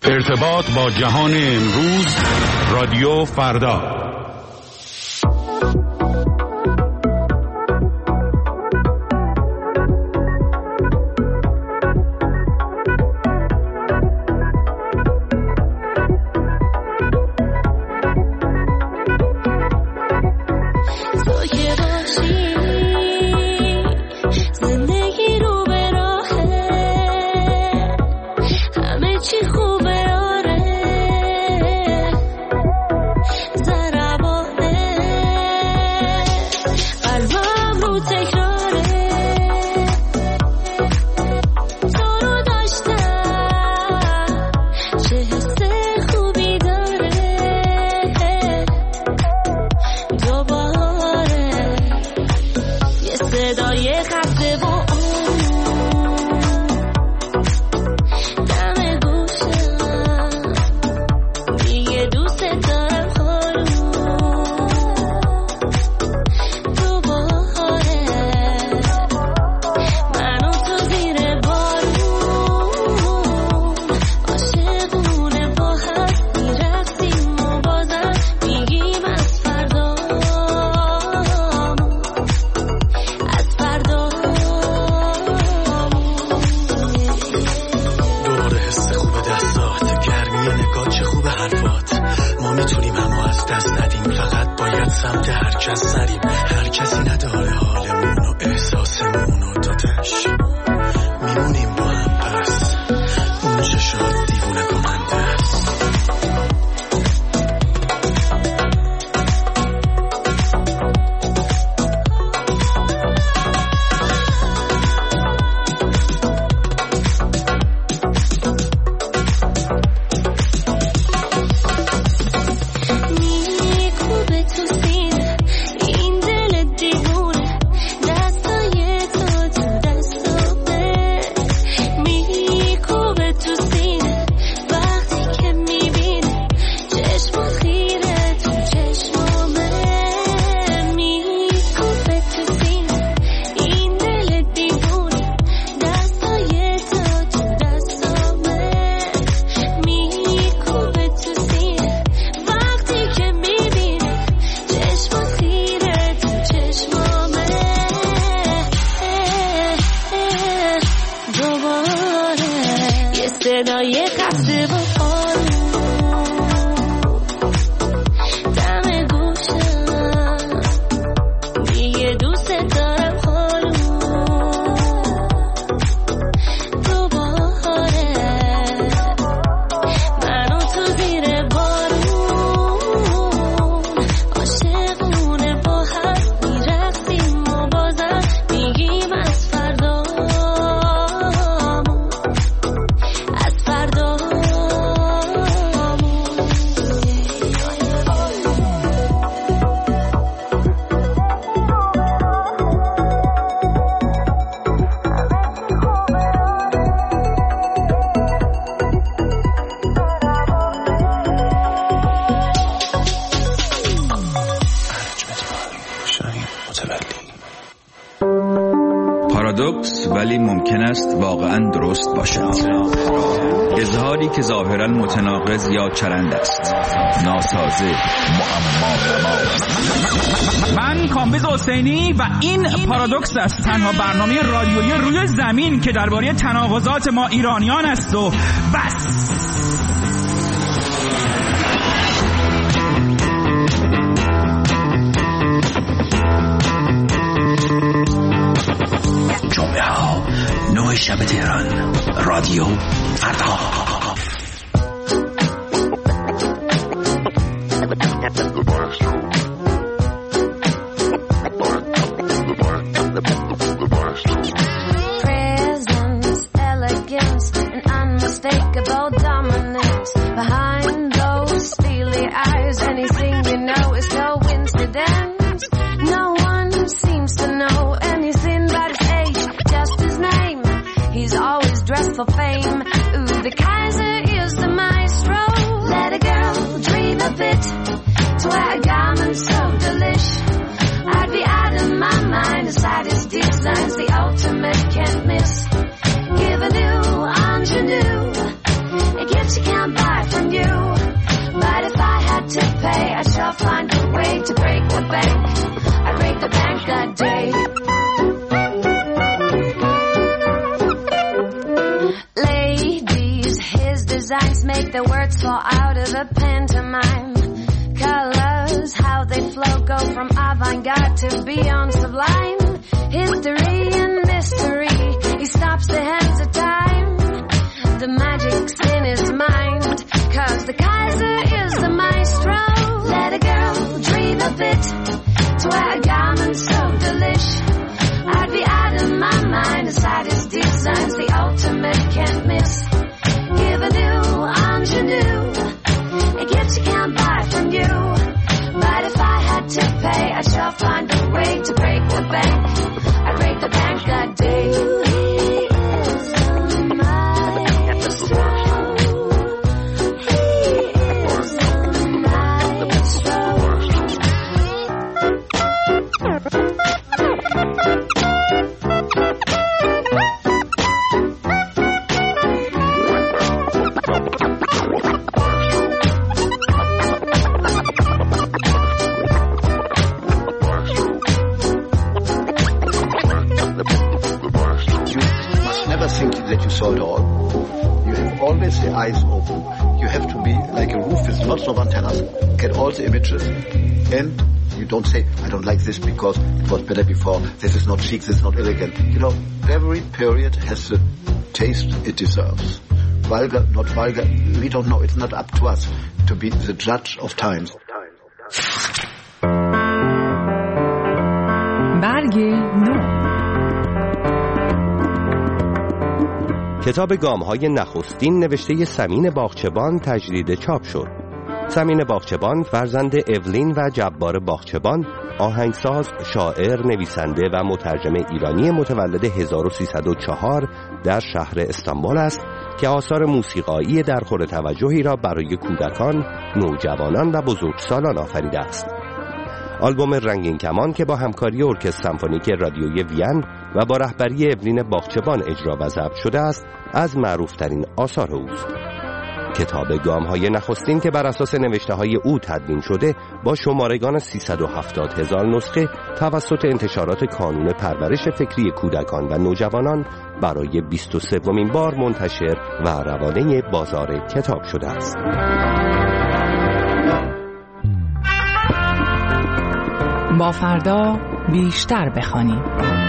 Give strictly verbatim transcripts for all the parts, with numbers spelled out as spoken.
ارتباط با جهان امروز، رادیو فردا. پارادوکس ولی ممکن است واقعا درست باشد. اظهاری که ظاهرا متناقض یا چرند است، ناسازه، معما نما. من کامبیز حسینی و این پارادوکس است، تنها برنامه رادیویی روی زمین که درباره تناقضات ما ایرانیان است و بس. جمعه ها نوع شب تهران، رادیو فردا. It gets gift you can't buy from you. But if I had to pay, I shall find a way to break the bank. I break the bank that day. Ladies, his designs make the words fall out of the pantomime. Colors, how they flow, go from avant-garde to beyond sublime. History and mystery, he stops the hands of time. The magic's in his mind, cause the Kaiser is the maestro. Let a girl dream a bit, to wear a garment so delish. I'd be out of my mind aside his designs, the ultimate can't miss. Give a new ingenue, a gift you can't buy from you. But if I had to pay, I shall find a way to break the bank. I break the bank that day. Eyes open. You have to be like a roof with lots of antennas, get all the images, and you don't say, I don't like this because it was better before, this is not chic, this is not elegant. You know, every period has the taste it deserves. Vulgar, not vulgar, we don't know. It's not up to us to be the judge of times. برگ نو. کتاب گام‌های نخستین نوشته سمین باغچبان تجدید چاپ شد. سمین باغچبان فرزند اولین و جبار باغچبان، آهنگساز، شاعر، نویسنده و مترجم ایرانی متولد هزار و سیصد و چهار در شهر استانبول است که آثار موسیقایی درخور توجهی را برای کودکان، نوجوانان و بزرگسالان آفریده است. آلبوم رنگین کمان که با همکاری ارکستر سمفونیک رادیوی وین و با رهبری اولین باغچبان اجرا و ضبط شده است، از معروفترین آثار اوست. کتاب گام‌های نخستین که بر اساس نوشته‌های او تدوین شده، با شمارگان سیصد و هفتاد هزار نسخه توسط انتشارات کانون پرورش فکری کودکان و نوجوانان برای بیست و سومین بار منتشر و روانه بازار کتاب شده است. با فردا بیشتر بخوانیم.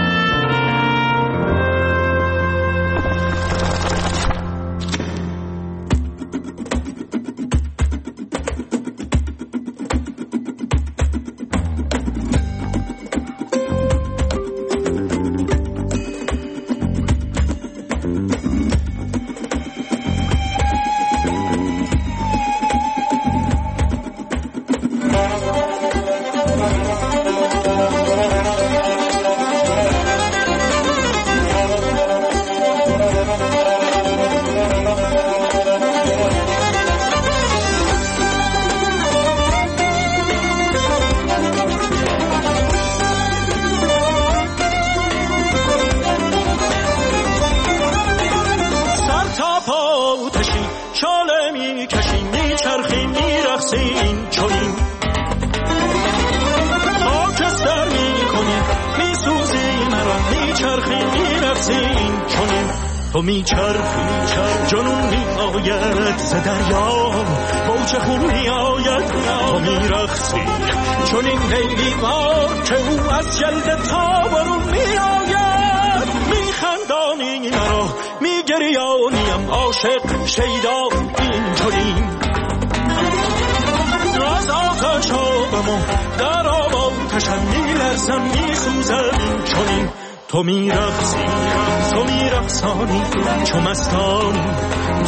تو می چرخی جنون می آید ز دریا موج خون می آید تو می رقصی چون این لیلی وار که او از جلد تا برون می آید می خندانی مرا می گریانیم عاشق شیدا این چنین از آتش آبم در آب آتشم می لرزم می سوزم این چنین تو می رقصی تو می رقصانی چو مستان